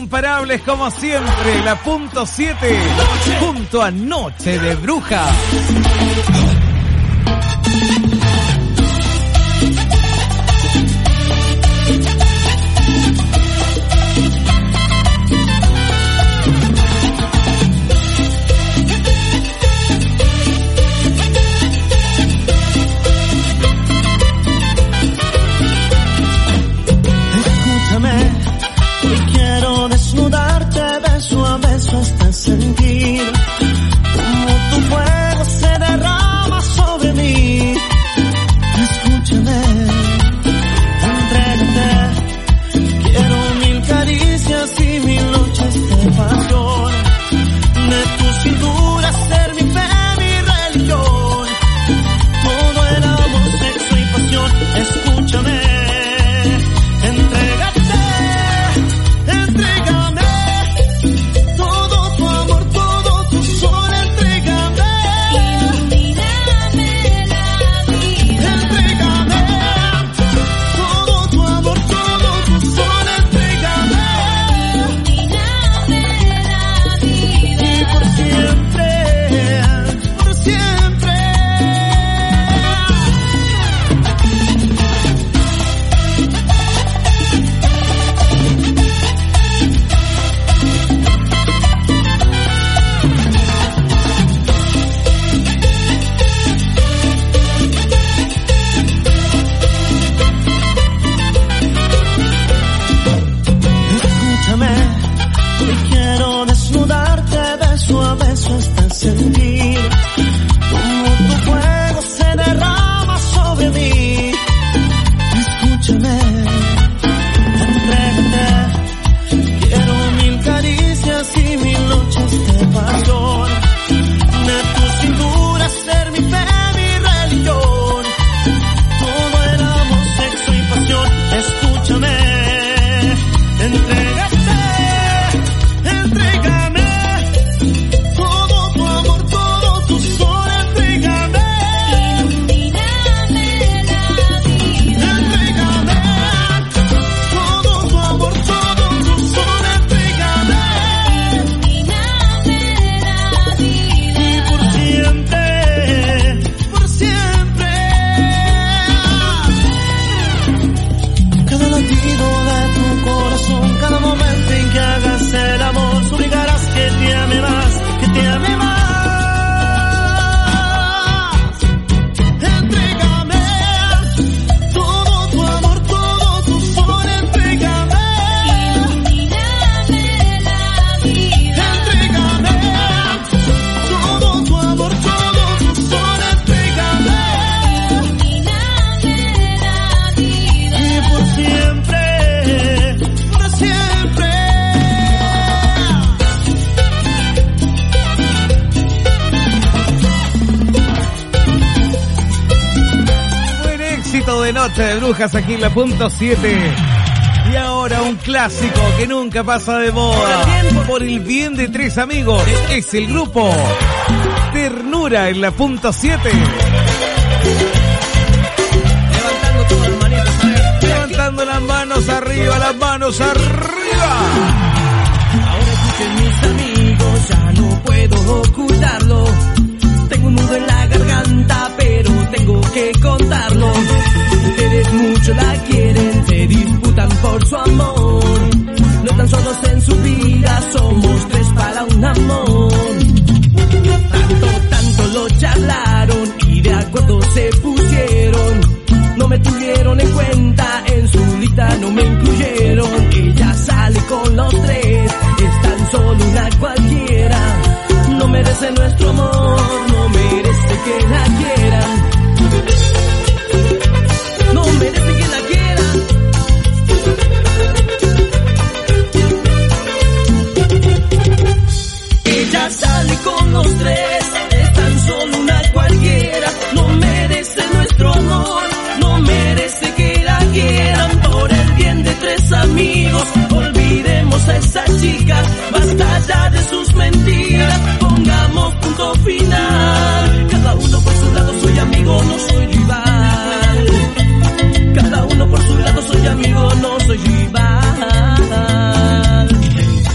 imparables como siempre, la punto 7, junto a Noche de Brujas. Sentir como tu fuego se derrama sobre mí. Escúchame, entrégate. Quiero 1000 caricias y 1000 noches de pasión. De tu cintura ser mi fe, mi religión. Todo el amor, sexo y pasión. Escúchame, entrégate, entrégame. Sentir como tu fuego se derrama sobre mí. Escúchame, entrégate. Quiero 1000 caricias y 1000 noches de pasión. De tu cintura ser mi fe, mi religión. Todo el amor, sexo y pasión. Escúchame, entrégate, entrégame. Noche de Brujas aquí en la punto 7. Y ahora un clásico que nunca pasa de moda. Por el bien de 3 amigos. Es el grupo Ternura en la punto 7. Levantando todas las manitos, levantando las manos arriba, las manos arriba. Ahora escuchen mis amigos, ya no puedo ocultarlo. Tengo un nudo en la garganta, pero tengo que contarlo. Ustedes mucho la quieren, se disputan por su amor. No tan solos en su vida, somos 3 para un amor. Tanto lo charlaron y de acuerdo se pusieron. No me tuvieron en cuenta, en su lista no me incluyeron. Ella sale con los 3, es tan solo una cualquiera. No merece nuestro amor, no merece que la quieran. No merece que la quieran. Ella sale con los 3, es tan solo una cualquiera. No merece nuestro amor, no merece que la quieran. Por el bien de 3 amigos, olvidemos a esa chica. Basta ya de sus mentiras, pongamos punto final. Cada uno por su lado, soy amigo, no soy rival. Cada uno por su lado, soy amigo, no soy rival.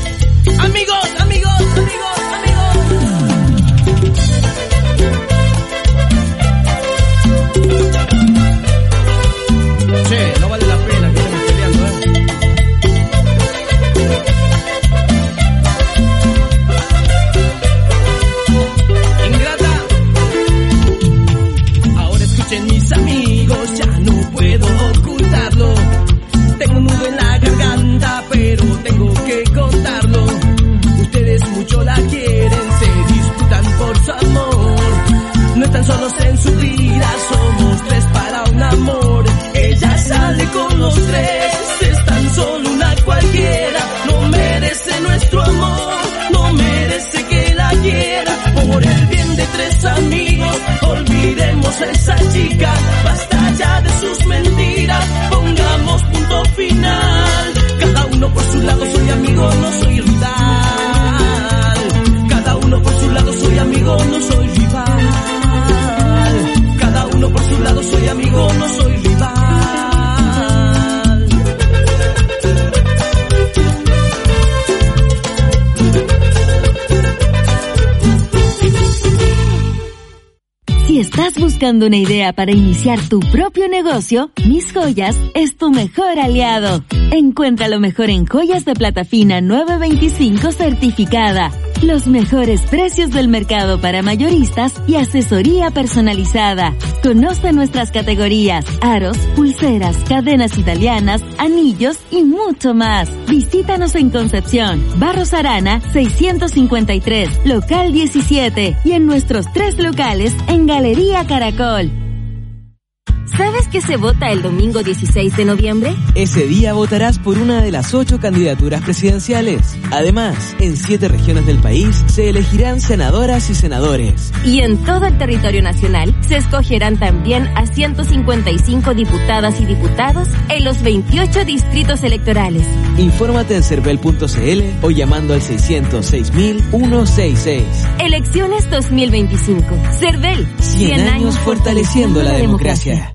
buscando una idea para iniciar tu propio negocio? Mis Joyas es tu mejor aliado. Encuentra lo mejor en joyas de plata fina 925 certificada. Los mejores precios del mercado para mayoristas y asesoría personalizada. Conoce nuestras categorías: aros, pulseras, cadenas italianas, anillos y mucho más. Visítanos en Concepción, Barros Arana 653, local 17 y en nuestros 3 locales en Galería Caracol. ¿Sabes que se vota el domingo 16 de noviembre? Ese día votarás por una de las 8 candidaturas presidenciales. Además, en 7 regiones del país se elegirán senadoras y senadores. Y en todo el territorio nacional se escogerán también a 155 diputadas y diputados en los 28 distritos electorales. Infórmate en cervel.cl o llamando al 606.166. Elecciones 2025. Cervel. 100 años fortaleciendo la democracia.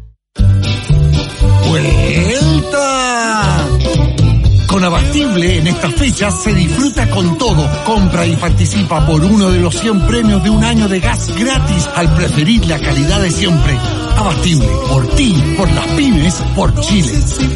¡Vuelta! Con Abastible en estas fechas se disfruta con todo. Compra y participa por uno de los 100 premios de un año de gas gratis al preferir la calidad de siempre. Abastible, por ti, por las pymes, por Chile.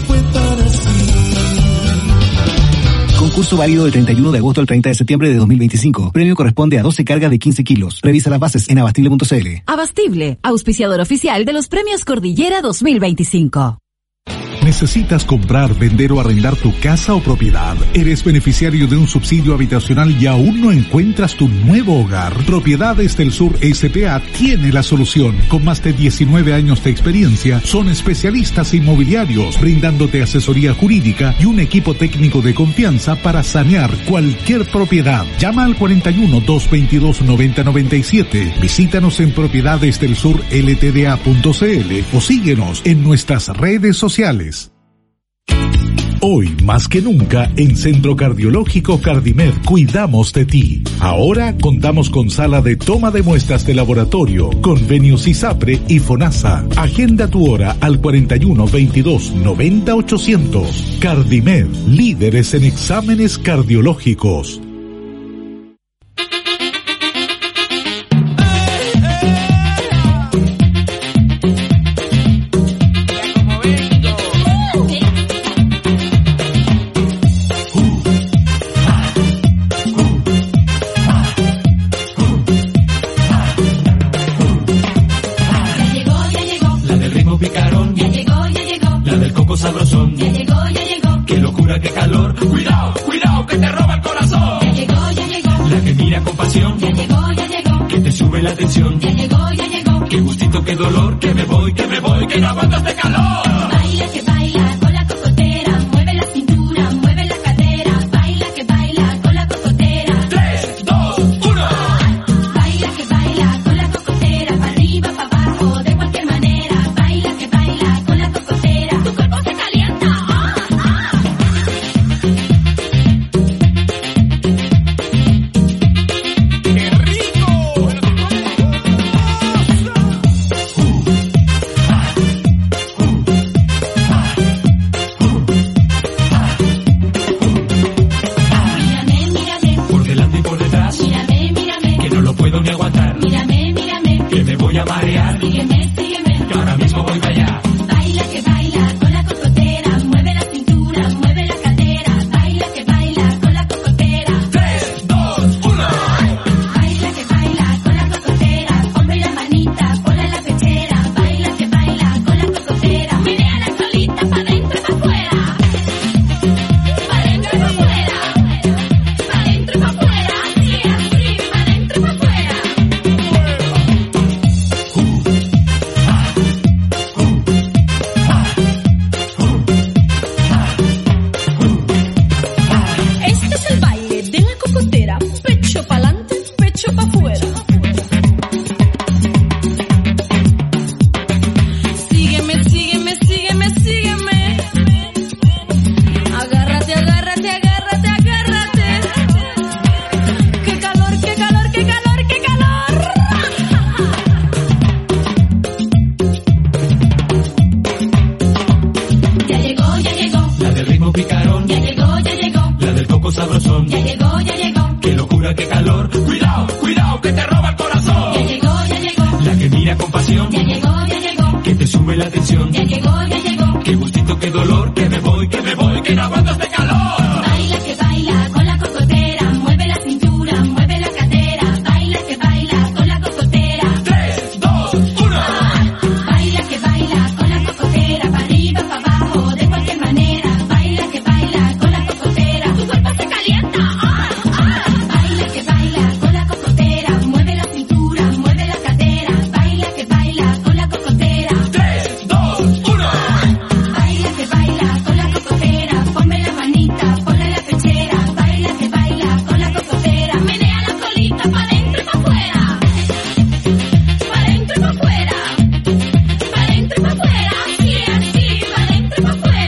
Concurso válido del 31 de agosto al 30 de septiembre de 2025. Premio corresponde a 12 cargas de 15 kilos. Revisa las bases en abastible.cl. Abastible, auspiciador oficial de los Premios Cordillera 2025. ¿Necesitas comprar, vender o arrendar tu casa o propiedad? ¿Eres beneficiario de un subsidio habitacional y aún no encuentras tu nuevo hogar? Propiedades del Sur S.p.A. tiene la solución. Con más de 19 años de experiencia, son especialistas inmobiliarios, brindándote asesoría jurídica y un equipo técnico de confianza para sanear cualquier propiedad. Llama al 41-222-9097. Visítanos en propiedadesdelsurltda.cl o síguenos en nuestras redes sociales. Hoy, más que nunca, en Centro Cardiológico Cardimed cuidamos de ti. Ahora contamos con sala de toma de muestras de laboratorio, convenios ISAPRE y FONASA. Agenda tu hora al 41 22 90 800. Cardimed, líderes en exámenes cardiológicos. Sabrosón. Ya llegó, qué locura, qué calor. Cuidado, cuidado, que te roba el corazón. Ya llegó, la que mira con pasión. Ya llegó, que te sube la tensión. Ya llegó, qué gustito, qué dolor. Que me voy, que no aguanto este calor. Baila, que baila con la cocotera. Mueve la cintura, mueve la cadera. Baila, que baila con la cocotera. 3, 2, 1. Baila, que baila con la cocotera. Pa' arriba, pa' abajo, de cualquier manera. Baila, que baila con la cocotera. Tu cuerpo se calienta. ¡Qué rico! Mírame, por delante y por detrás. Mírame, que no lo puedo ni aguantar. Mírame, que me voy a marear. Sígueme, que ahora mismo voy para allá. Baila, que baila con la cocotera. Mueve la cintura, mueve la cadera. Baila, que baila con la cocotera. 3, 2, 1. Baila, que baila con la cocotera. Ponme la manita, ponla en la pechera. Baila, que baila con la cocotera. Menéala solita, pa' dentro y pa' afuera. Pa' dentro y pa' afuera. Pa' dentro y pa' afuera. Así, pa' dentro y pa' afuera. Este es el baile de la cocotera. Pecho pa'lante, pecho pa' afuera. Sígueme, sígueme, sígueme, sígueme. Agárrate, agárrate, agárrate, agárrate. Qué calor, qué calor, qué calor, qué calor. Ya llegó, la del ritmo picarón. Ya llegó, la del coco sabrosón. Ya llegó, qué locura, qué calor. Cuidado, cuidado, que te roba el corazón. Ya llegó, la que mira con pasión. Ya llegó, sube la tensión. Ya llegó. Qué gustito, qué dolor, que me voy, que no aguanto este calor. Baila que baila con la cocotera, mueve la cintura, mueve la cadera. Baila que baila con la cocotera. 3, 2, 1. Baila que baila con la cocotera, para arriba, para abajo, de cualquier manera. Baila que baila con la cocotera, tu cuerpo se calienta. Baila que baila con la cocotera, mueve la cintura, mueve la cadera. Baila que baila con la cocotera. 3, 2, 1. Baila que baila con la cocotera, ponme la manita, ponle la pechera. Baila que baila con la cocotera, menea la colita pa' dentro y pa' afuera. Pa' dentro y pa' afuera. Pa' dentro y pa' afuera, así, pa' dentro y pa' afuera.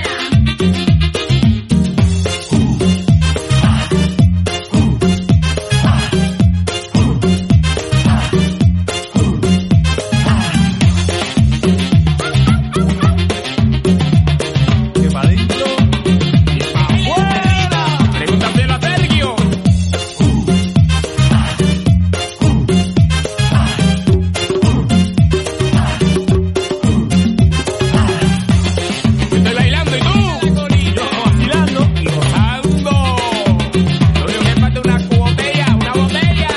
Que pa' dentro y pa' afuera. Pregúntaselo a Sergio. Estoy bailando y tú. Yo vacilando y gozando. Lo único que falta es una botella, una botella.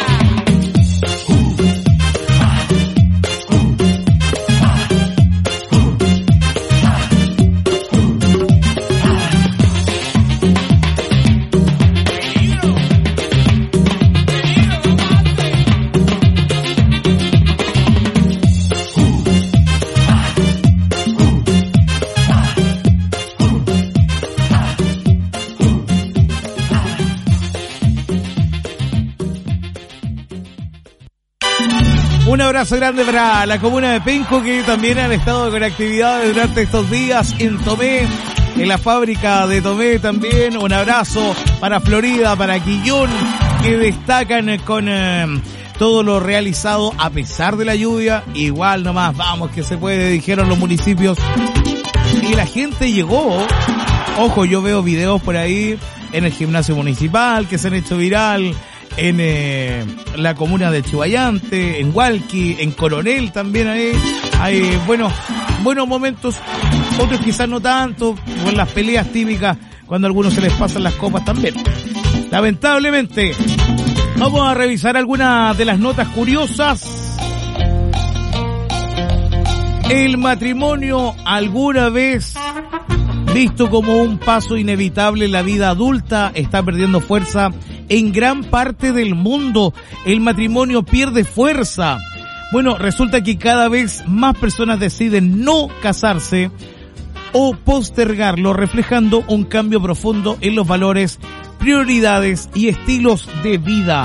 Un abrazo grande para la comuna de Penco, que también han estado con actividades durante estos días en Tomé, en la fábrica de Tomé también. Un abrazo para Florida, para Quillón, que destacan con todo lo realizado a pesar de la lluvia. Igual nomás, vamos que se puede, dijeron los municipios. Y la gente llegó. Ojo, yo veo videos por ahí en el gimnasio municipal que se han hecho viral, en la comuna de Chihuayante, en Hualqui, en Coronel también hay buenos momentos, otros quizás no tanto, o en las peleas típicas cuando a algunos se les pasan las copas también. Lamentablemente, vamos a revisar algunas de las notas curiosas. El matrimonio, alguna vez visto como un paso inevitable en la vida adulta, está perdiendo fuerza en gran parte del mundo. El matrimonio pierde fuerza. Bueno, resulta que cada vez más personas deciden no casarse o postergarlo, reflejando un cambio profundo en los valores, prioridades y estilos de vida.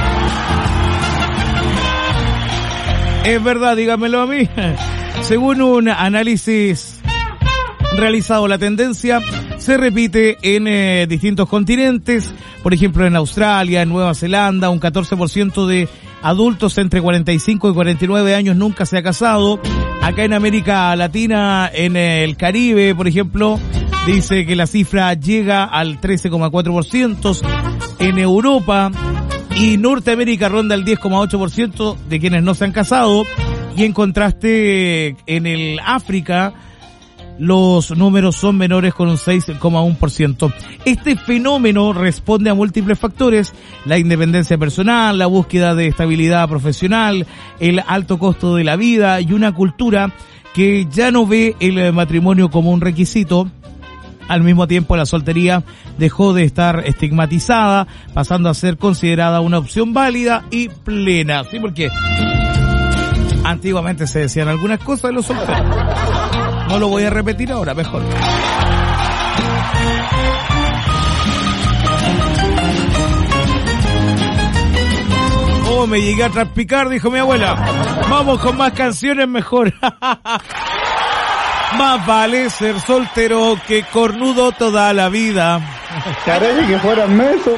Es verdad, dígamelo a mí. Según un análisis realizado, la tendencia se repite en distintos continentes. Por ejemplo, en Australia, en Nueva Zelanda, un 14% de adultos entre 45 y 49 años nunca se ha casado. Acá en América Latina, en el Caribe, por ejemplo, dice que la cifra llega al 13,4%. En Europa y Norteamérica ronda el 10,8% de quienes no se han casado. Y en contraste, en el África, los números son menores, con un 6,1%. Este fenómeno responde a múltiples factores: la independencia personal, la búsqueda de estabilidad profesional, el alto costo de la vida y una cultura que ya no ve el matrimonio como un requisito. Al mismo tiempo, la soltería dejó de estar estigmatizada, pasando a ser considerada una opción válida y plena. Sí, porque antiguamente se decían algunas cosas de los solteros. No lo voy a repetir ahora, mejor. Oh, me llegué a traspicar, dijo mi abuela. Vamos con más canciones mejor. Más vale ser soltero que cornudo toda la vida. Caray, que fueran mesos.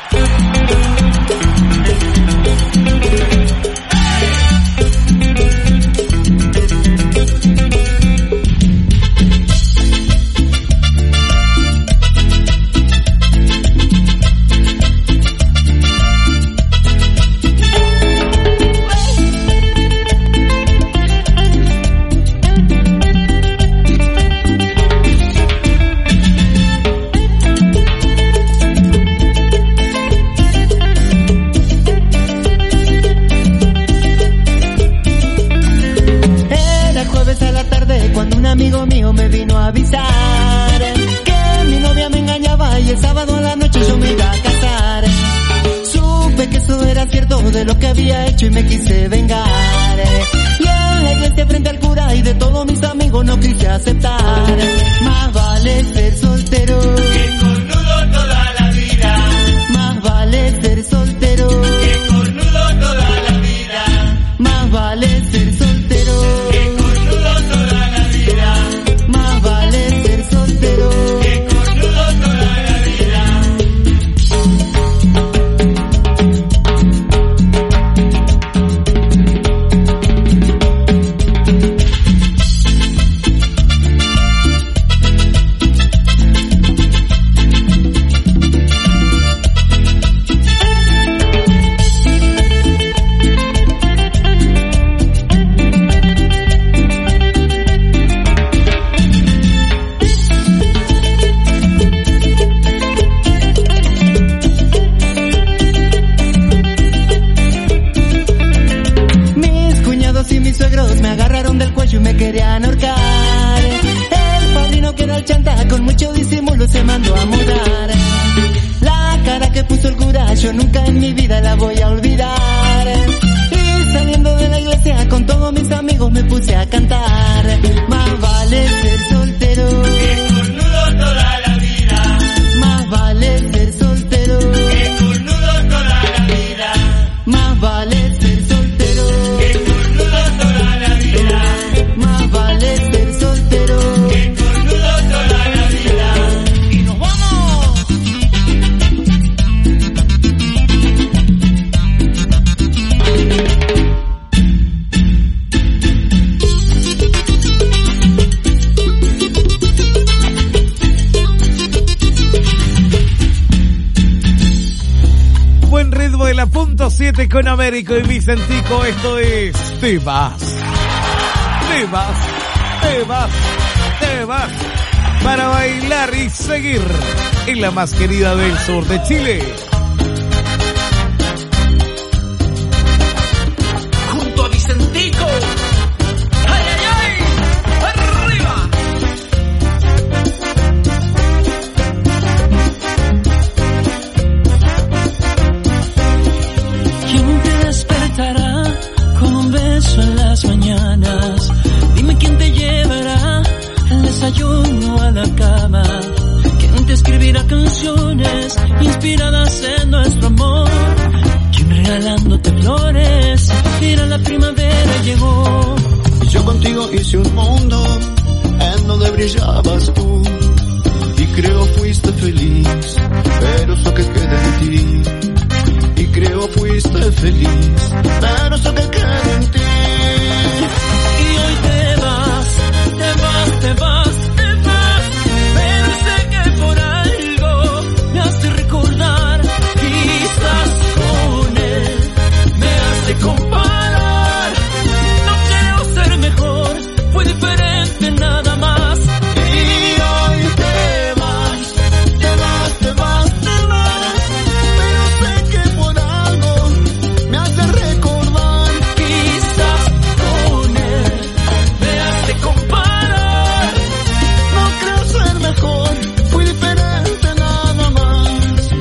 ese sábado a la noche yo me iba a casar. Supe que eso era cierto de lo que había hecho y me quise vengar. Y en la iglesia frente al cura y de todos mis amigos no quise aceptar. Más vale ser soltero que cornudo toda la vida. Más vale ser soltero que cornudo toda la vida. Más vale ser soltero que cornudo toda la vida. Más vale ser soltero que cornudo toda la vida. Me agarraron del cuello y me querían ahorcar. El padrino que era el chanta con mucho disimulo se mandó a mudar. La cara que puso el cura yo nunca en mi vida la voy a olvidar. Y saliendo de la iglesia con todos mis amigos me puse a cantar. Más vale ser soltero que cornudo toda la vida. Más vale ser soltero que cornudo toda la vida. Más vale ser soltero que cornudo toda la vida. Más vale ser soltero que cornudo toda la vida. Y nos vamos. Buen ritmo de la punto 7 con Américo y Vicentico. Esto es Te Vas. Te vas, te vas, te vas. Para bailar y seguir en la más querida del sur de Chile. Junto a Vicentico. ¡Ay, ay, ay! ¡Arriba! ¿Quién te despertará con un beso en las mañanas? Dime quién te llevará el desayuno a la cama. ¿Quién te escribirá canciones inspiradas en nuestro amor? ¿Quién regalándote flores? Mira, la primavera llegó. Yo contigo hice un mundo en donde brillabas tú. Y creo fuiste feliz, pero eso que queda en ti. Y creo fuiste feliz, pero eso que queda en ti. Y hoy te vas, te vas, te vas, te vas. Pero sé que por algo me hace recordar. Quizás con él me hace comparar. No quiero ser mejor, fue diferente nada más. Y hoy te vas, te vas, te vas, te vas. Pero sé que por algo me hace recordar. Quizás con él me hace comparar. No creo ser mejor, fui diferente nada más.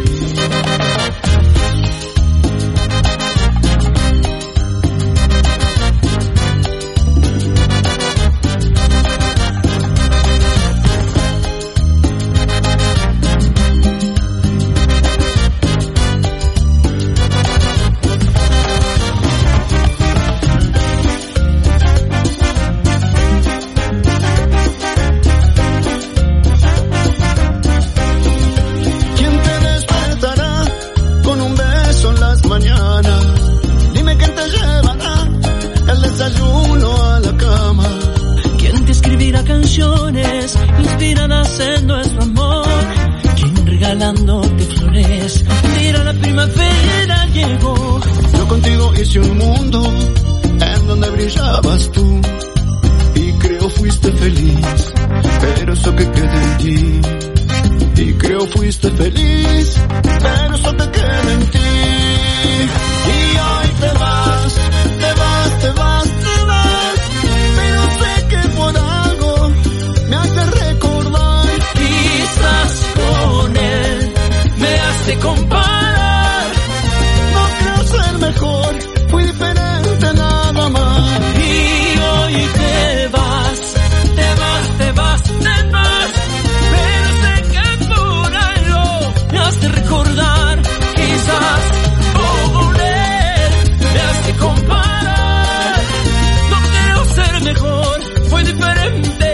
¿Quién te despertará con un beso en las mañanas? Dime quién te llevará el desayuno a la cama. ¿Quién te escribirá canciones inspiradas en nuestro amor? ¿Quién regalándote flores? Mira, la primavera llegó. Yo contigo hice un mundo en donde brillabas tú. Y creo fuiste feliz, pero eso que queda en ti. Y creo fuiste feliz, pero eso que queda en ti. Y hoy te vas, te vas, te vas, te vas. Pero sé que por algo me hace recordar. Quizás con él comparar. No creo ser mejor, fui diferente nada más. Y hoy te vas, pero sé que por algo me hace recordar, quizás volver, me hace comparar. No quiero ser mejor, fue diferente.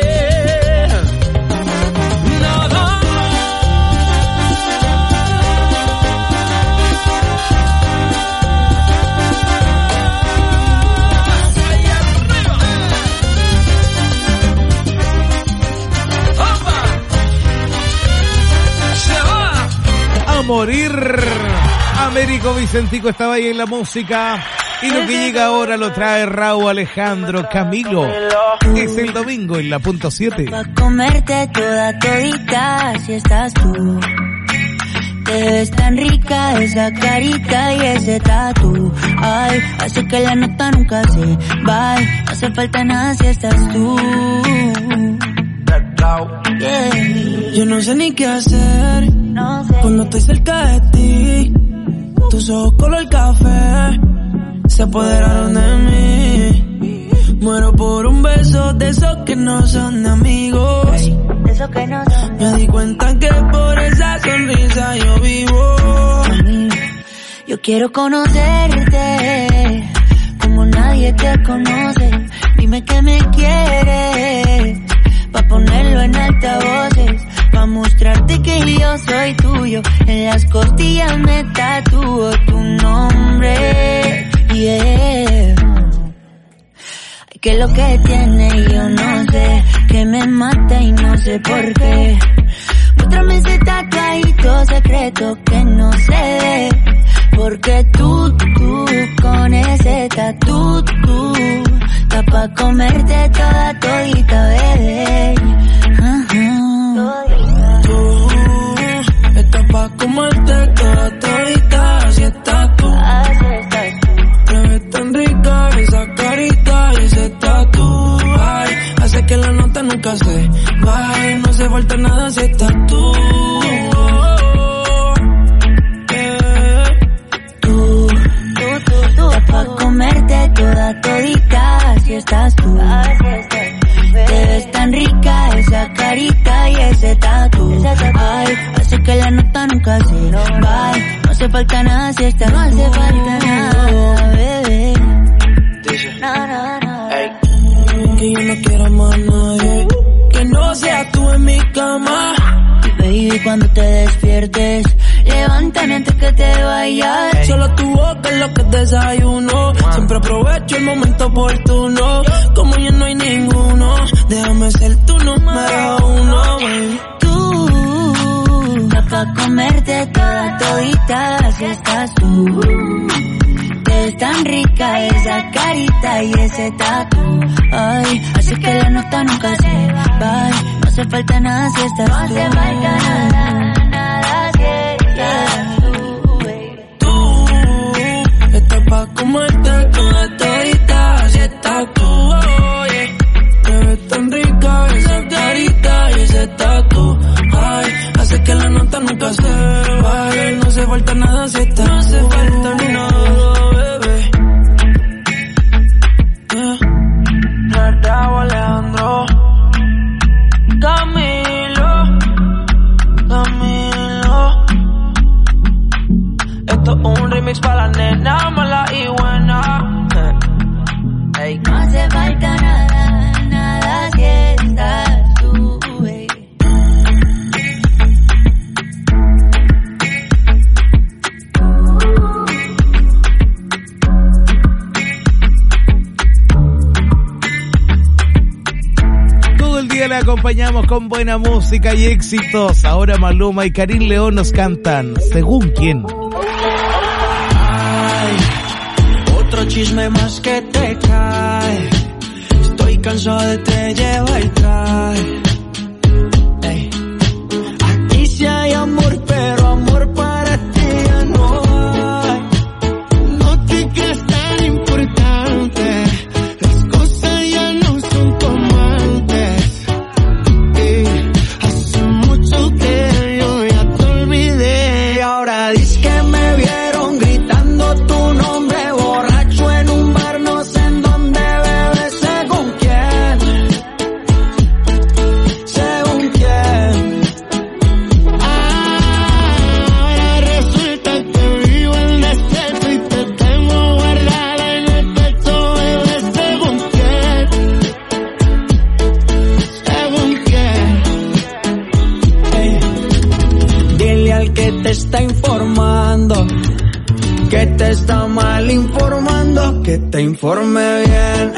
Morir. Américo Vicentico estaba ahí en la música. Y lo que llega ahora lo trae Raúl Alejandro Camilo. Es el domingo en la punto 7. Pa' comerte toda todita si estás tú. Te ves tan rica esa carita y ese tatu. Ay, hace que la nota nunca se va. No hace falta nada si estás tú. Yeah. Yo no sé ni qué hacer cuando estoy cerca de ti. Tus ojos color café se apoderaron de mí. Muero por un beso de esos que no son de amigos. Me di cuenta que por esa sonrisa yo vivo. Yo quiero conocerte como nadie te conoce. Dime que me quieres pa' ponerlo en altavoces, pa' mostrarte que yo soy tuyo. En las costillas me tatúo tu nombre, yeah. Ay, que lo que tiene yo no sé, que me mata y no sé por qué. Muéstrame ese tatuadito secreto que no se ve, porque tú con ese tatu, está pa' comerte toda todita, bebé. Tú estás pa' comerte toda todita, así estás tú. Me ves tan rica esa carita y ese tatu. Ay, hace que la nota nunca se va. No hace falta nada si estás tú. Pa' comerte toda todita si estás tú. Te ves tan rica esa carita y ese tatu. Ay, hace que la nota nunca se va. No hace falta nada si estás tú. No hace falta nada, bebé. No. Que yo no quiero más nadie que no seas tú en mi cama. Y baby, cuando te despiertes, levántame antes que te vayas. Solo tu boca es lo que desayuno. Siempre aprovecho el momento oportuno. Como ya no hay ninguno, déjame ser tu número uno, baby. Tú, pa' comerte toda todita si estás tú. Te ves tan rica esa carita y ese tatu. Ay, hace que la nota nunca se va. No hace falta nada si estás tú. No hace falta nada si estás tú, baby. Tú estás pa' comerte toda todita si estás tú, oh, yeah. Te ves tan rica esa carita y ese tatu. Ay, hace que la nota nunca se va. No hace falta nada si estás tú. No hace falta ni nada, bebé. Raúl Alejandro Camilo. Esto es un remix para la nena mala y buena. Hey. No hace falta nada si estás tú, baby. La acompañamos con buena música y éxitos. Ahora Maluma y Karim León nos cantan Según quién. Ay, otro chisme más que te cae. Estoy cansado de te llevar y trae. Ey. Aquí sí hay amor, pero amor para ti ya no hay. No te creas tan importante. Las cosas ya no son como antes. Hace mucho que yo ya te olvidé. Y ahora dices al que te está informando que te está mal informando, que te informe bien.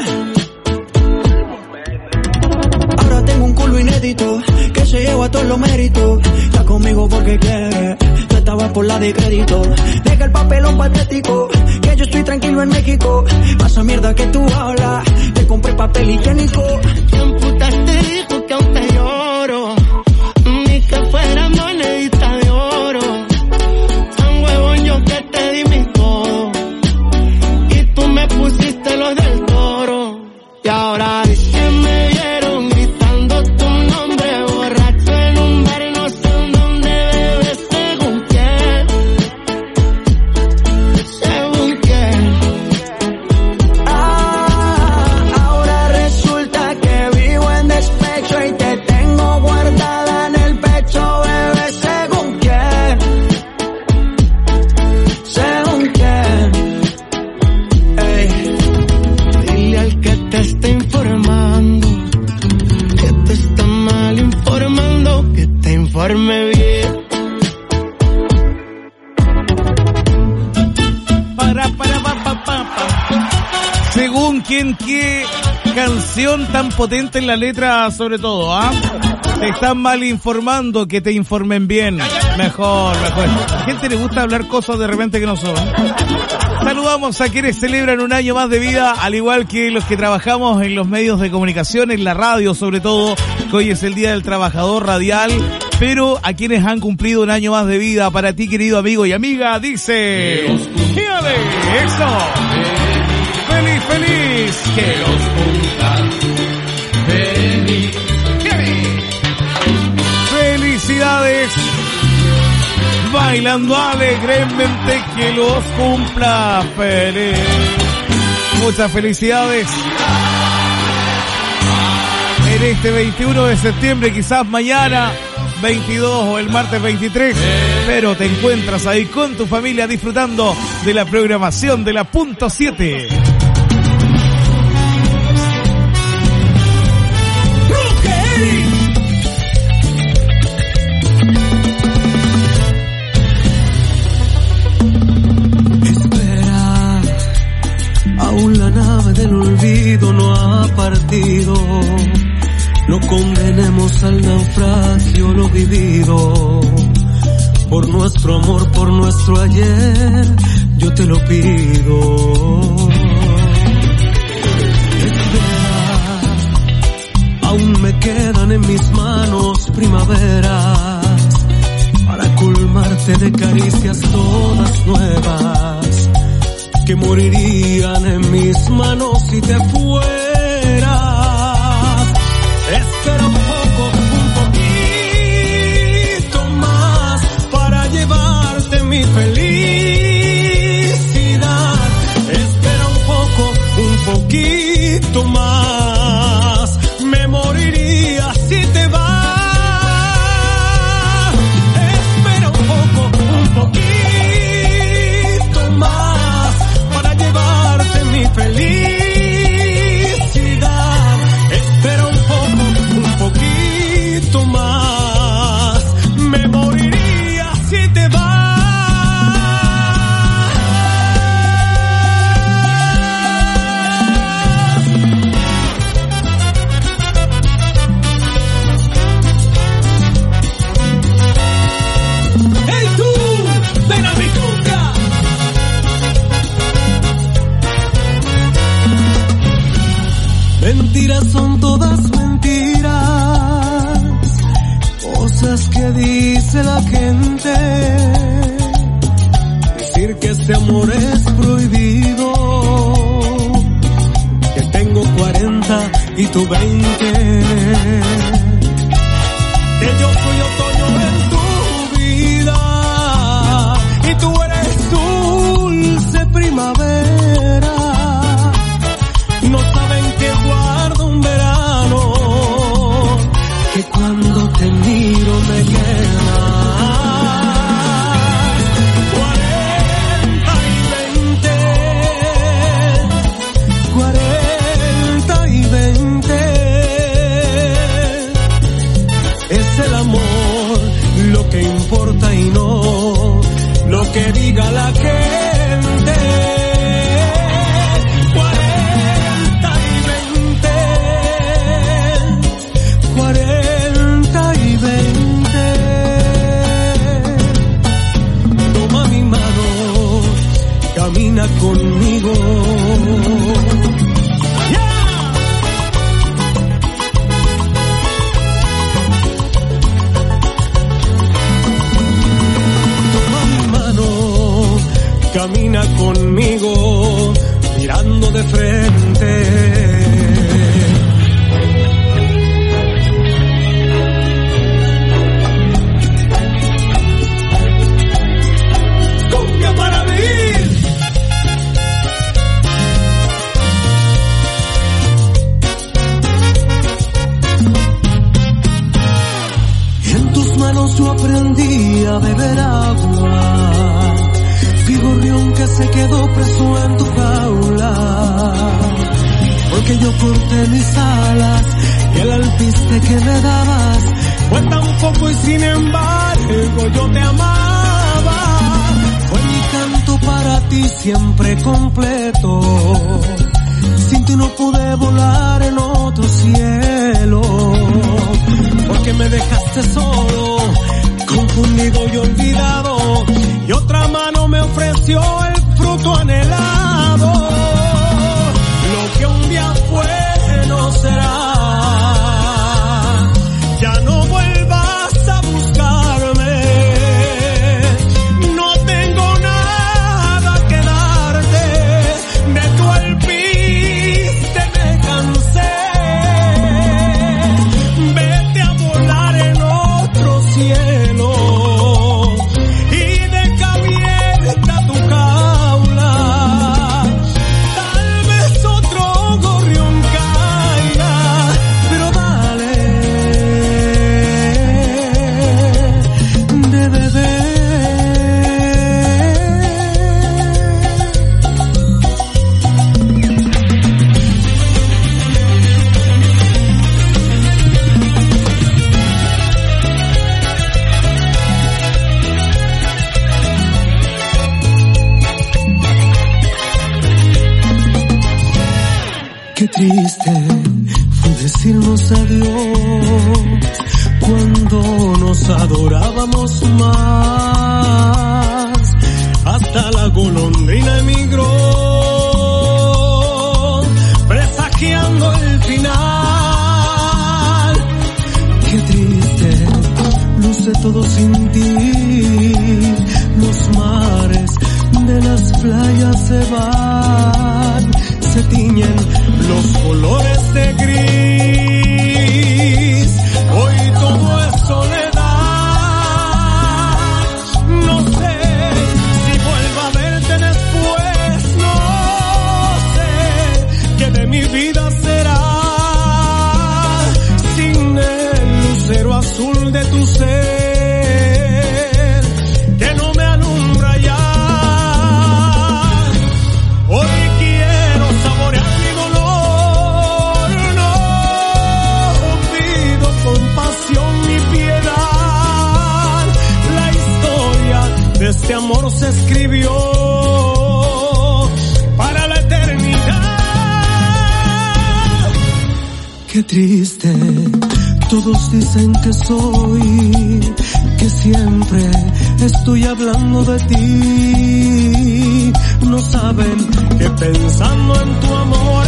Ahora tengo un culo inédito que se lleva todos los méritos. Está conmigo porque quiere, tú estabas por la de crédito. Deja el papelón patético, que yo estoy tranquilo en México. Pasa mierda que tú hablas, te compré papel higiénico. ¿Quién putas te dijo que aún te lloro? Ni que fuera monedita de oro. Tan huevón yo que te di mi todo y tú me pusiste los del Toro. Y ahora es que me vieron gritando tu nombre borracho en un bar, no sé en dónde bebes, según quién, según quién. Ahora resulta que vivo en despecho y te tengo guardada en el pecho, bebé, según quién, según quién. Ey, dile al que te está informando que te está mal informando, que te informe bien. Según quién, qué canción tan potente en la letra, sobre todo, ¿ah? Te están mal informando, que te informen bien. Mejor. A la gente le gusta hablar cosas de repente que no son. Saludamos a quienes celebran un año más de vida, al igual que los que trabajamos en los medios de comunicación, en la radio sobre todo, que hoy es el Día del Trabajador Radial, pero a quienes han cumplido un año más de vida. Para ti, querido amigo y amiga, dice... ¡Fíjate! ¡Eso! ¡Feliz, feliz! Que los cumplan feliz. ¡Felicidades! Bailando alegremente, que los cumpla feliz. Muchas felicidades. En este 21 de septiembre, quizás mañana 22 o el martes 23, pero te encuentras ahí con tu familia disfrutando de la programación de la Punto 7. Aún la nave del olvido no ha partido. No condenemos al naufragio lo vivido. Por nuestro amor, por nuestro ayer, yo te lo pido. Espera, aún me quedan en mis manos primaveras para colmarte de caricias todas nuevas, que morirían en mis manos si te fueras. Espera un poquito más para llevarte mi felicidad. Espera un poquito más, me moriría si te vas. Espera un poquito más para llevarte mi felicidad. Espera un poquito más, me moriría si te vas. ¡Hey tú! ¡Ven a mi cuca! Mentiras son todas mentiras, cosas que dice la gente. Decir que este amor es prohibido, que tengo 40 y tú 20, que yo soy otoño en tu vida y tú eres dulce primavera. No saben que guardo un verano, que cuando te miro me quedas 40 y 20, 40 y 20. agua. Figurrión que se quedó preso en tu jaula. Porque yo corté mis alas y el alpiste que me dabas fue tan poco y sin embargo yo te amaba. Fue mi canto para ti siempre completo. Sin ti no pude volar en otro cielo. Porque me dejaste solo, confundido y olvidado. Y otra mano me ofreció el fruto anhelado. Lo que un día fue no será. Ya no vuelvas a buscarme. No tengo nada que darte. De tu alpiste me cansé. Vete a volar en otro cielo. Y deja abierta tu jaula. Tal vez otro gorrión caiga. Pero dale de beber. Qué triste fue decirnos adiós cuando nos adorábamos más. Hasta la golondrina emigró, presagiando el final. Qué triste luce todo sin ti. Los mares de las playas se van, se tiñen los colores de gris. Hoy todo es soledad. No sé si vuelva a verte después. No sé qué de mi vida será sin el lucero azul de tu ser que no me alumbra ya. Hoy quiero saborear mi dolor, no pido compasión ni piedad. La historia de este amor se escribió para la eternidad. Qué triste, todos dicen que soy, que siempre estoy hablando de ti. No saben que pensando en tu amor,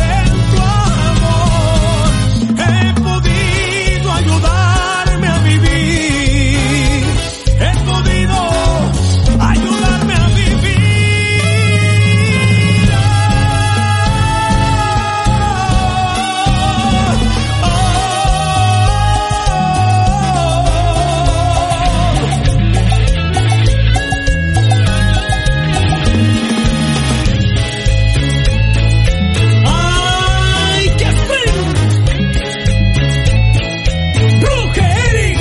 he podido ayudarme a vivir. He podido ayudarme a vivir. ¡Ay, qué frío! ¡Bruje Eric!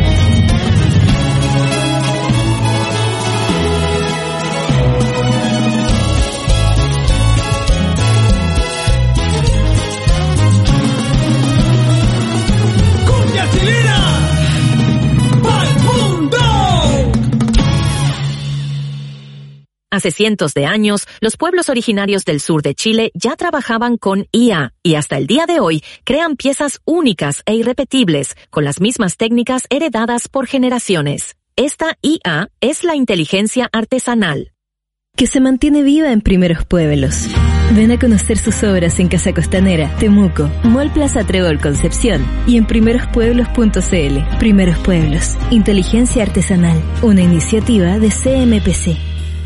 ¡Cumbia chilena! ¡Pa'l mundo! Hace cientos de años, los pueblos originarios del sur de Chile ya trabajaban con IA y hasta el día de hoy crean piezas únicas e irrepetibles con las mismas técnicas heredadas por generaciones. Esta IA es la inteligencia artesanal, que se mantiene viva en Primeros Pueblos. Ven a conocer sus obras en Casa Costanera, Temuco, Mall Plaza Trébol Concepción y en primerospueblos.cl. Primeros Pueblos, inteligencia artesanal, una iniciativa de CMPC.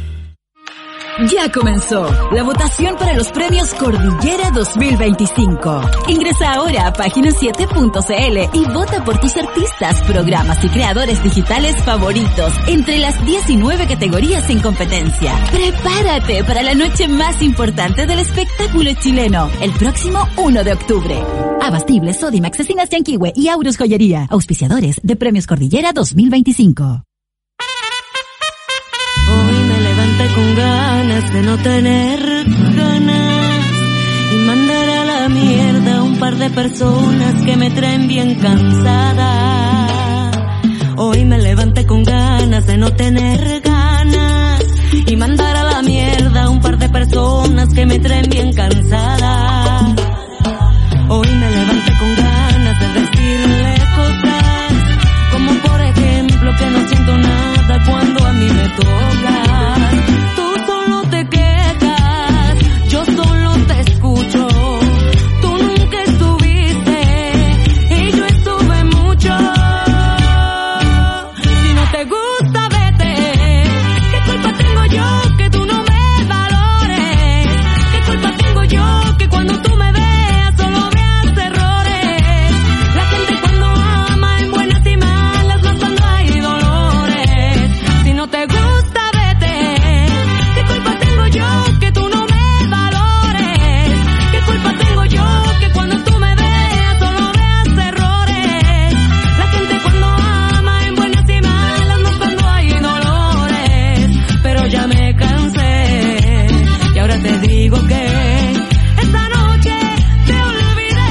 Ya comenzó la votación para los premios Cordillera 2025. Ingresa ahora a página7.cl y vota por tus artistas, programas y creadores digitales favoritos entre las 19 categorías en competencia. Prepárate para la noche más importante del espectáculo chileno, el próximo 1 de octubre. Abastible, Sodimac, Cecinas Yanquihue y Aurus Joyería, auspiciadores de Premios Cordillera 2025. no tener ganas y mandar a la mierda a un par de personas que me traen bien cansada. Hoy me levanté con ganas de no tener ganas y mandar a la mierda a un par de personas que me traen bien cansada. Hoy me levanté con ganas de decirle cosas como por ejemplo que no siento nada cuando a mí me toca. Tú solo te quejas, yo solo te escucho. Tú nunca estuviste y yo estuve mucho. Si no te gusta, vete. ¿Qué culpa tengo yo que tú no me valores? ¿Qué culpa tengo yo que cuando tú me veas solo veas errores? La gente cuando ama en buenas y malas, más cuando hay dolores. Si no te gusta, vete. ¿Qué culpa tengo yo que tú no me valores? ¿Qué culpa tengo yo que cuando tú me veas solo veas errores? La gente cuando ama en buenas y malas, más cuando hay dolores. Pero ya me cansé y ahora te digo que esta noche te olvidé.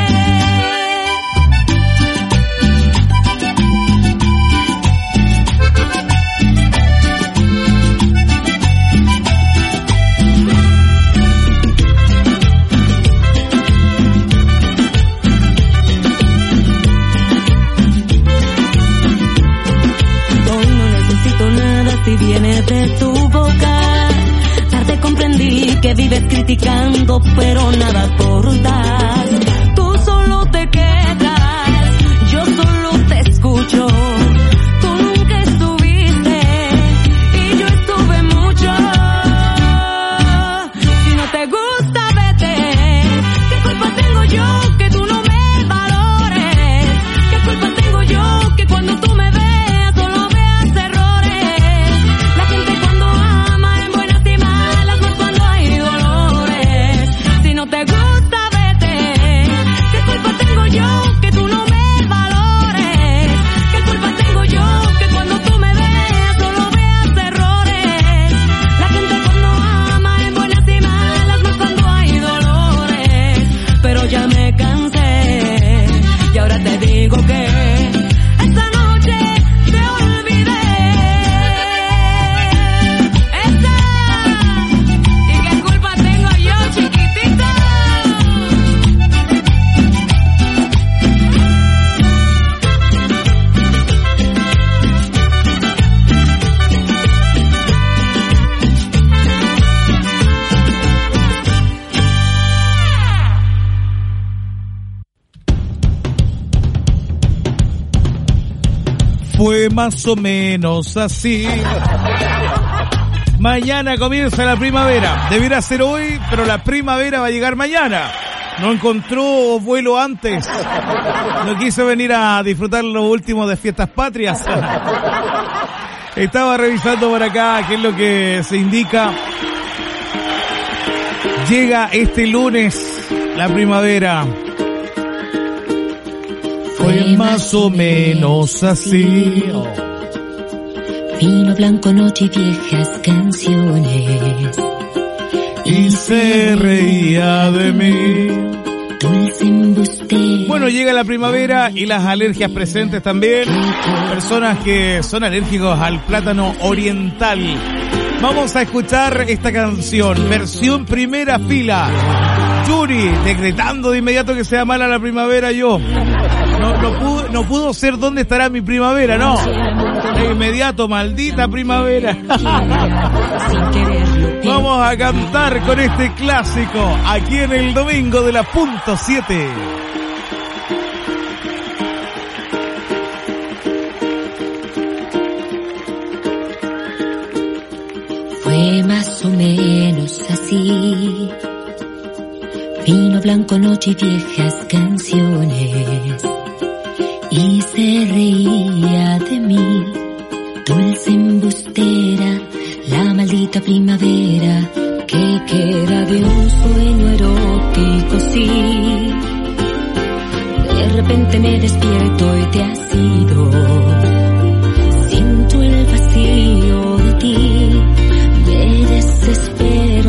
Hoy no necesito nada si viene de tu boca. Tarde comprendí que vives criticando, pero nada aportas. Tú solo te quejas, yo solo te escucho. Tú nunca estuviste y yo estuve mucho. Si no te gusta, vete. ¿Qué culpa tengo yo que tú no me valores? ¿Qué culpa tengo yo que cuando tú me veas solo veas errores? La gente cuando ama en buenas y malas, más cuando hay dolores. Si no te gusta, vete. ¿Qué culpa tengo yo que tú no me valores? ¿Qué culpa tengo yo que cuando tú me veas solo veas errores? La gente cuando ama en buenas y malas, más cuando hay dolores. Pero ya me cansé y ahora te digo que esta noche te olvidé. ¿Y qué culpa tengo yo, chiquitito? Fue más o menos así. Mañana comienza la primavera. Debiera ser hoy, pero la primavera va a llegar mañana. No encontró vuelo antes. No quiso venir a disfrutar lo último de fiestas patrias. Estaba revisando por acá qué es lo que se indica. Llega este lunes la primavera. Fue más o menos así. Vino blanco, noche y viejas canciones. Y se reía de mí. Dulce embustera. Bueno, llega la primavera y las alergias presentes también. Personas que son alérgicos al plátano oriental. Vamos a escuchar esta canción, versión primera fila. Yuri, decretando de inmediato que sea mala la primavera yo. No pudo ser dónde estará mi primavera, no. De inmediato, maldita primavera. Vamos a cantar con este clásico aquí en el domingo de la punto 7. Fue más o menos así. Vino blanco, noche y viejas canciones. Y se reía de mí, dulce embustera, la maldita primavera que queda de un sueño erótico, sí. De repente me despierto y te has ido. Siento el vacío de ti, me desespera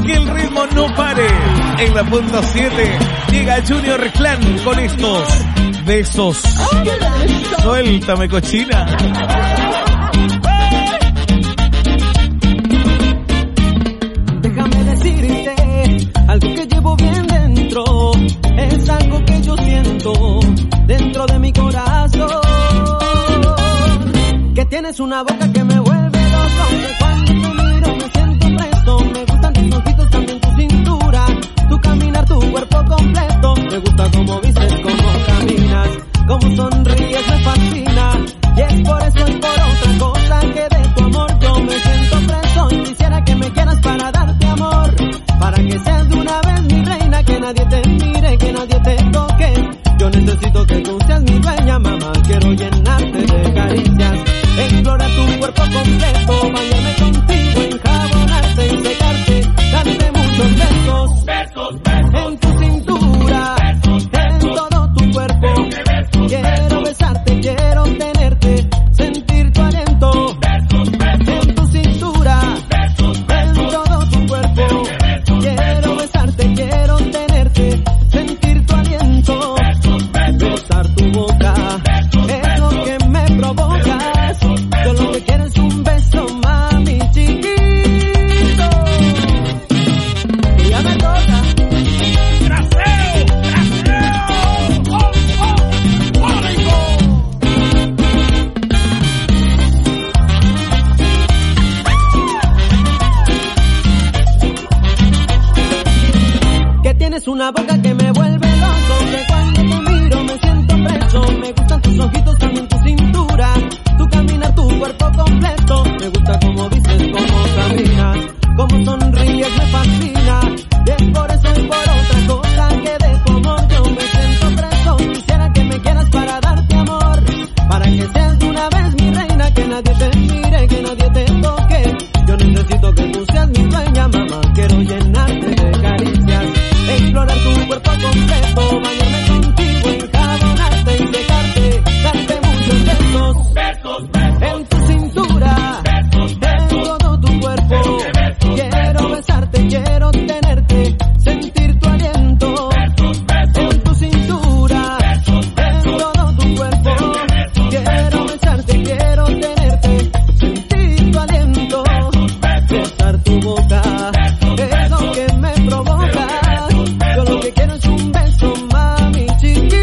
Que el ritmo no pare. En la punto 7 llega Junior Clan con estos besos. Suéltame, cochina. Déjame decirte algo que llevo bien dentro. Es algo que yo siento dentro de mi corazón. Que tienes una boca que me vuelve loco. Que cuando te miro me siento preso. Me gustan tus ojitos, también tu cintura. Tu caminar, tu cuerpo completo. Me gusta cómo vistes, cómo caminas, cómo sonríes, me fascina. Y es por eso y por otra cosa que de tu amor yo me siento preso. Y quisiera que me quieras para darte amor, para que seas de una vez mi reina. Que nadie te mire, que nadie te toque. Yo necesito que tú seas mi dueña, mamá. Quiero llenarte de caricias, explorar tu cuerpo completo, bañarme contigo, enjabonarte y secarte, darte muchos besos, en tu cintura, en todo tu cuerpo. Quiero besarte, quiero tenerte, sentir tu aliento, en tu cintura, en todo tu cuerpo. Quiero besarte, quiero tenerte, sentir tu aliento, besar tu boca, es lo que me provoca. Yo lo que quiero es un beso, mami, chiquito. Y ya me toca. ¡Graseo! ¡Oh, oh! Que tienes una boca que me vuelve loco. Que cuando te miro me siento preso. Me gustan tus ojitos, también tu cintura. Tu caminar, tu cuerpo completo. Me gusta cómo vistes, cómo caminas, cómo sonríes, me fascina. Y es por eso y por otra cosa que de tu amor yo me siento preso. Quisiera que me quieras para darte amor, para que seas de una vez mi reina. Que nadie te mire, que nadie te toque. Yo necesito que tú seas mi dueña, mamá. Quiero llenarte de caricias, explorar tu cuerpo completo, bañarme contigo, enjabonarte y secarte, darte muchos besos, en tu cintura, en todo tu cuerpo. Quiero besarte, quiero tenerte, sentir tu aliento, en tu cintura, en todo tu cuerpo. Quiero besarte, quiero tenerte, sentir tu aliento, besar tu boca, es lo que me provoca. Yo lo que quiero es un beso, mami, chiquito.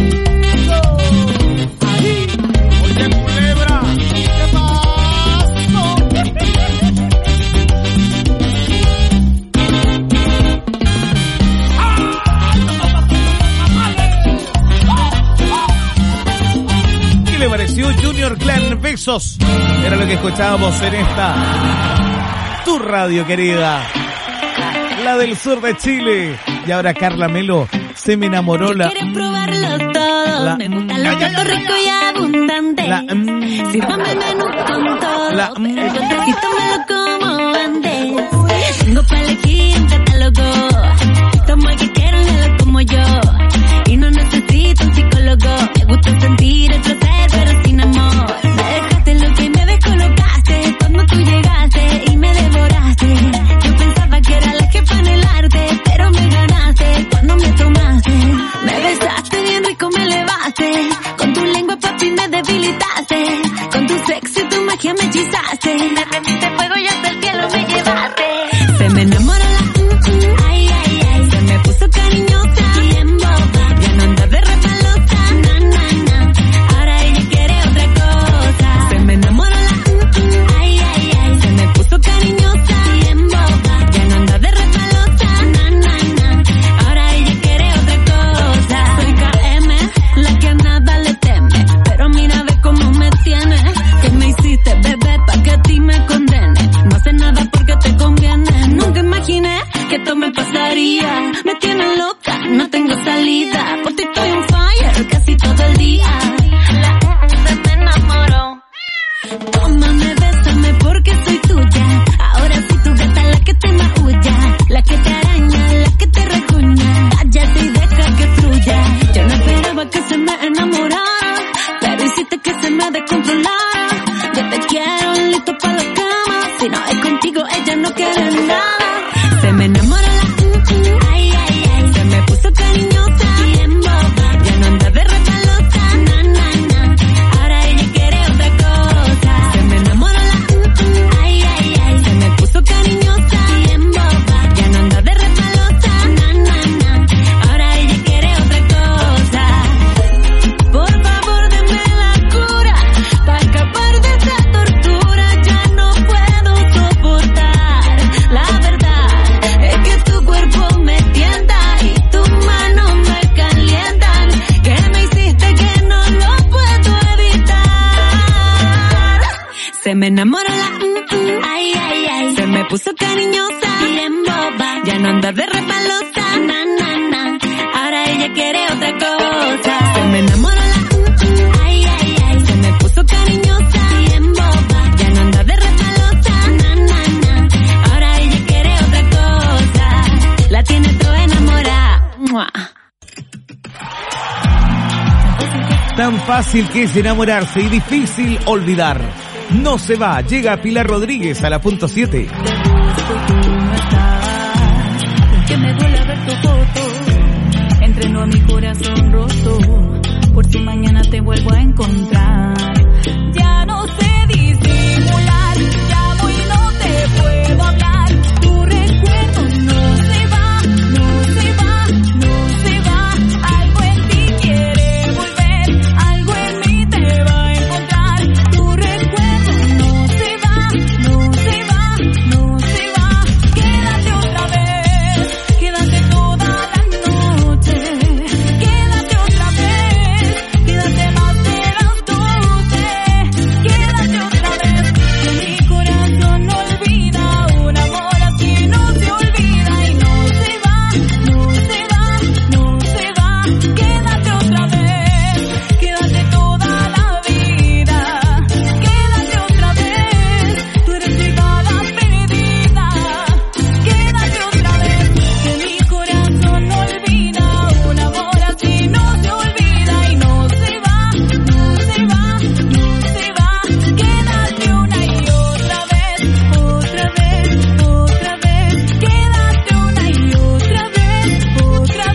Ahí. Oye, culebra, ¿qué pasó? ¿Qué le pareció Junior Clan Besos? Era lo que escuchábamos en esta tu radio querida, la del sur de Chile. Y ahora Carla Melo, se me enamoró la... ¿Quieres probarlo todo? Me gusta lo gato rico y abundante. Sírvame el menú con todo, pero yo trajito me lo como antes. Tengo para elegir un catálogo, tomo el que quiero y me lo como yo. Y no necesito un psicólogo, me gusta sentir el placer pero sin amor. Me dejaste lo que me descolocaste cuando tú llegaste y me devoraste. Yo pensaba que era la jefa en el arte, pero me ganaste cuando me tomaste. Me besaste bien rico, me elevaste, con tu lengua papi me debilitaste, con tu sexo y tu magia me hechizaste. Me prendiste fuego y hasta el cielo me llevaste. Se me enamoró la ay, ay, ay. Se me puso cariñosa y en boba, ya no anda de resbalosa, na, na, na. Ahora ella quiere otra cosa. Se me enamoró la ay, ay, ay. Se me puso cariñosa y en boba, ya no anda de resbalosa, na, na, na. Ahora ella quiere otra cosa. Soy KM, la que a nada le teme, pero mira ve cómo me tiene. Que me hiciste, bebé, pa' que a ti me condene. No hace nada porque te conviene. Nunca imaginé que esto me pasaría. Me tiene loca, no tengo salida. Por ti estoy on fire casi todo el día. La se me enamoró. Tómame, bésame porque soy tuya. Ahora soy tu gata, la que te maulla, la que te araña, la que te rejuña. Cállate y deja que fluya. Yo no esperaba que se me enamorara, pero hiciste que se me descontrolara. Yo te quiero listo para la cama, si no es contigo ella no quiere nada. Se me enamoró. cariñosa y en boba. Ya no anda de resbalosa, na, na, na. Ahora ella quiere otra cosa. Se me enamoró la ay, ay, ay. Se me puso cariñosa y en boba. Ya no anda de resbalosa, na, na, na. Ahora ella quiere otra cosa. La tiene toda enamorada. ¡Mua! Tan fácil que es enamorarse y difícil olvidar. No se va, llega Pilar Rodríguez a la punto 7. Que me duele ver tu foto, entrenó a mi corazón roto, por si mañana te vuelvo a encontrar. Ya no sé disimular, llamo y no te puedo hablar. Tu recuerdo no se va, no se va, no se va. Algo en ti quiere volver, algo en mí te va a encontrar. Tu recuerdo no se va, no se va, no se va. Quédate otra vez, quédate toda la noche. Quédate otra vez, quédate más de las 12. Quédate otra vez, que mi corazón no olvida un amor así, no se olvida y no se va, no se va, no se va. Quédate otra vez, quédate toda la vida. Quédate otra vez, tú eres mi bala perdida. Quédate otra vez, que mi corazón no olvida un amor así, no se olvida y no se va, no se va, no se va. Quédate una y otra vez, otra vez, otra vez. Quédate una y otra vez, otra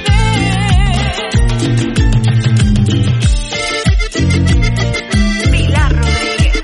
vez. Pilar Rodríguez.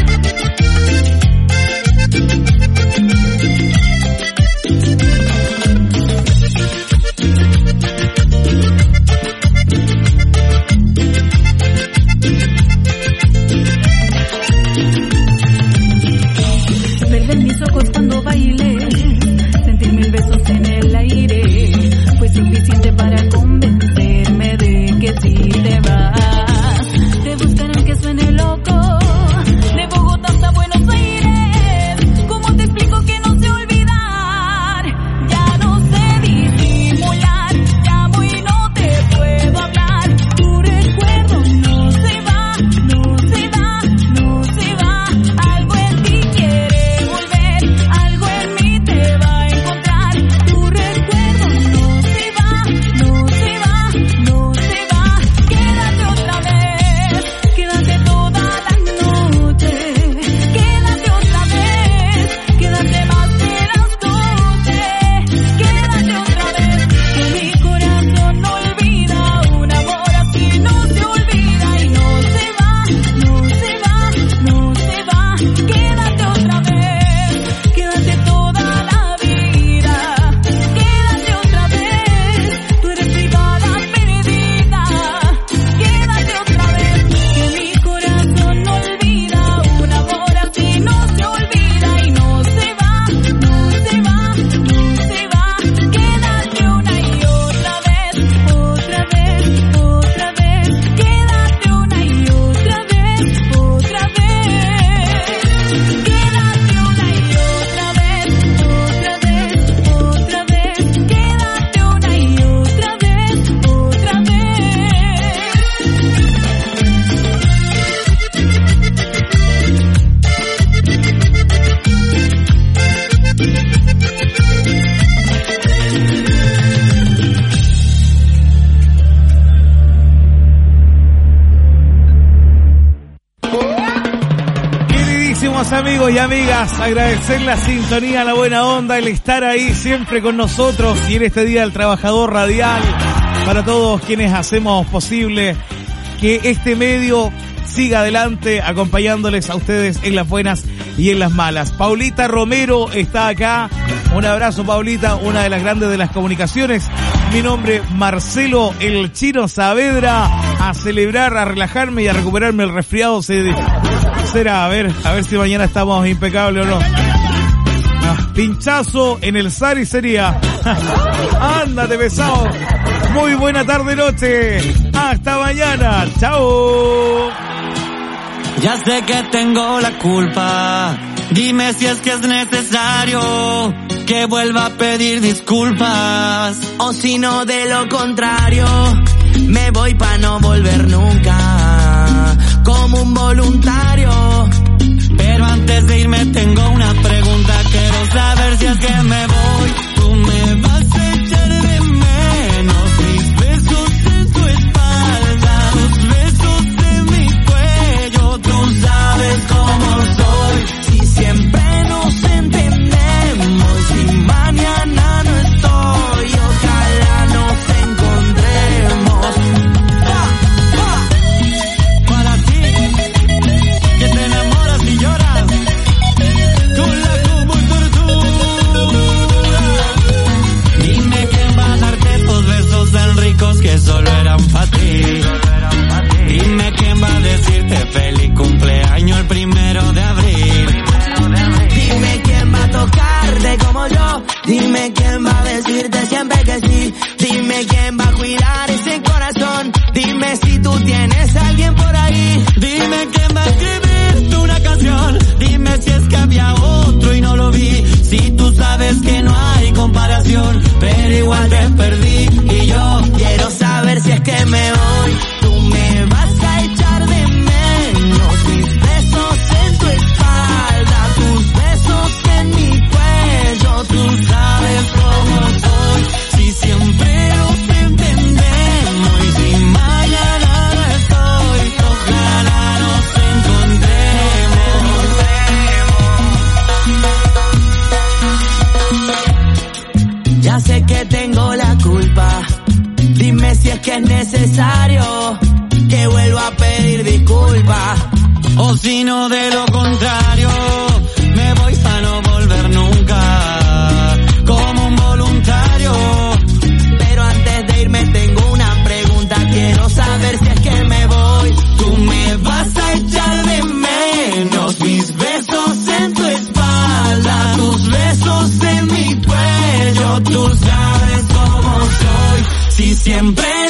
Perder mis ojos cuando bailé, sentir 1000 besos en el aire, fue suficiente para convencerme de que si te vas, te buscarán que suene loco, de Bogotá hasta Buenos Aires. ¿Cómo te explico que no sé olvidar? Ya no sé disimular, llamo y no te puedo hablar. Tu recuerdo no se va, no se va, no se va. Algo en ti quiere volver, algo en mí te va a encontrar. Tu recuerdo no se va, no se va, no se va. Quédate otra vez, quédate toda la noche. Quédate otra vez, quédate más de las 12. Quédate otra vez, que mi corazón no olvida un amor así, no se olvida y no se va, no se va, no se va. Quédate otra vez, quédate toda la vida. Quédate otra vez, tú eres mi bala perdida. Quédate otra vez, que mi corazón no olvida un amor así, no se olvida y no se va, no se va, no se va. Quédate una y otra vez, otra vez, otra vez. Quédate una y otra vez, otra vez. Quédate una y otra vez, otra vez, otra vez. Quédate una y otra vez, otra vez. Queridísimos amigos y amigas, agradecer la sintonía, la buena onda, el estar ahí siempre con nosotros y en este Día del Trabajador Radial, para todos quienes hacemos posible que este medio siga adelante acompañándoles a ustedes en las buenas y en las malas. Paulita Romero está acá. Un abrazo, Paulita, una de las grandes de las comunicaciones. Mi nombre, Marcelo El Chino Saavedra. A celebrar, a relajarme y a recuperarme el resfriado. Será, a ver si mañana estamos impecables o no. Pinchazo en el Sari sería. Ándate, pesado. Muy buena tarde, noche. Hasta mañana. Chao. Ya sé que tengo la culpa Dime si es que es necesario que vuelva a pedir disculpas, o si no, de lo contrario me voy pa' no volver nunca, como un voluntario. Pero antes de irme tengo una pregunta, quiero saber si es que me voy, tú me vas a echar de menos. Mis besos en tu espalda, tus besos en mi cuello, tú sabes cómo soy. Si siempre nos entendemos, si mañana no estoy, ojalá nos encontremos. Para ti, que te enamoras y lloras, con la como tortura. Dime quién va a darte estos besos tan ricos que solo eran para ti. Dime quién va a decirte feliz cumpleaños el 1 de abril. Dime quién va a tocarte como yo, dime quién va a decirte siempre que sí, dime quién va a cuidar ese corazón, dime si tú tienes a alguien por ahí. Dime quién va a escribirte una canción, dime si es que había otro y no lo vi, si tú sabes que no hay comparación, pero igual te perdí y yo quiero saber si es que me voy, tú me vas a echar de menos. Mis besos en tu espalda, tus besos en mi cuello, tú sabes cómo soy. Si siempre nos entendemos y si mañana no estoy, ojalá nos encontremos. Ya sé que tengo la culpa, dime si es que es necesario que vuelva a pedir disculpas, o si no, de lo contrario me voy para no volver nunca, como un voluntario. Pero antes de irme tengo una pregunta, quiero saber si es que me voy, tú me vas a echar de menos. Mis besos en tu espalda, tus besos en mi cuello, tú sabes cómo soy. Si siempre